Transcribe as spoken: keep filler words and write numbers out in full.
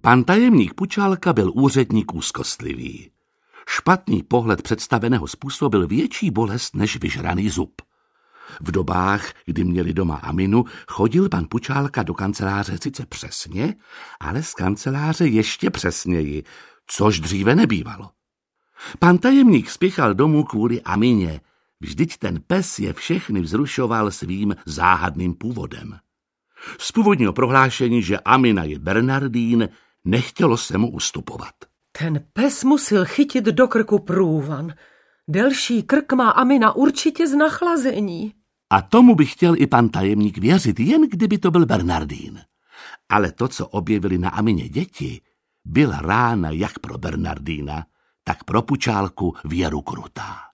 Pan tajemník Pučálka byl úředník úzkostlivý. Špatný pohled představeného způsobil větší bolest než vyžraný zub. V dobách, kdy měli doma Aminu, chodil pan Pučálka do kanceláře sice přesně, ale z kanceláře ještě přesněji, což dříve nebývalo. Pan tajemník spěchal domů kvůli Amině, vždyť ten pes je všechny vzrušoval svým záhadným původem. Z původního prohlášení, že Amina je Bernardín, nechtělo se mu ustupovat. Ten pes musil chytit do krku průvan. Delší krk má Amina určitě z nachlazení. A tomu by chtěl i pan tajemník věřit, jen kdyby to byl Bernardín. Ale to, co objevili na Amině děti, byla rána jak pro Bernardína, tak pro Pučálku věru krutá.